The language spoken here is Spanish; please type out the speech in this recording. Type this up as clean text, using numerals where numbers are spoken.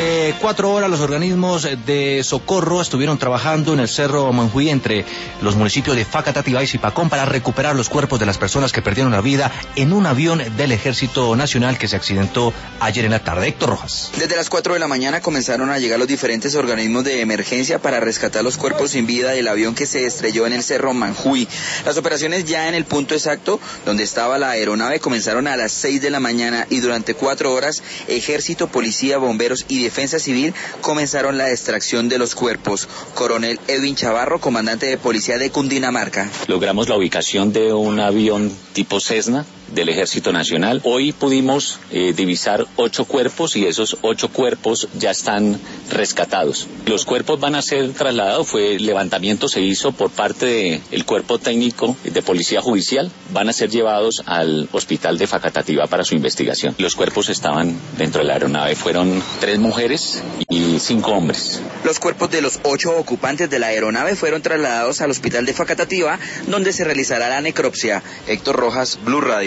Durante 4 horas los organismos de socorro estuvieron trabajando en el Cerro Manjuí entre los municipios de Facatativá y Zipacón para recuperar los cuerpos de las personas que perdieron la vida en un avión del Ejército Nacional que se accidentó ayer en la tarde. Héctor Rojas. Desde las 4 de la mañana comenzaron a llegar los diferentes organismos de emergencia para rescatar los cuerpos sin vida del avión que se estrelló en el Cerro Manjuí. Las operaciones ya en el punto exacto donde estaba la aeronave comenzaron a las 6 de la mañana y durante 4 horas Ejército, Policía, Bomberos y Defensa Civil comenzaron la extracción de los cuerpos. Coronel Edwin Chavarro, comandante de Policía de Cundinamarca. Logramos la ubicación de un avión tipo Cessna del Ejército Nacional. Hoy pudimos divisar 8 cuerpos y esos 8 cuerpos ya están rescatados. Los cuerpos van a ser trasladados, el levantamiento se hizo por parte del cuerpo técnico de Policía Judicial, van a ser llevados al hospital de Facatativá para su investigación. Los cuerpos estaban dentro de la aeronave, fueron 3 mujeres y 5 hombres. Los cuerpos de los 8 ocupantes de la aeronave fueron trasladados al hospital de Facatativá, donde se realizará la necropsia. Héctor Rojas, Blue Radio.